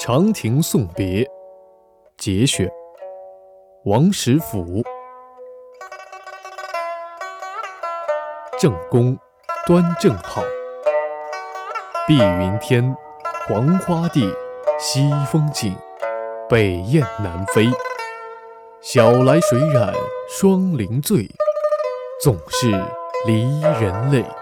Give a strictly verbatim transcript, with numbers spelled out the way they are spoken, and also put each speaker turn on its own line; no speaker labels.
长亭送别节选，王实甫。正宫端正好，碧云天，黄花地，西风紧，北雁南飞。晓来水染双林醉，总是离人泪。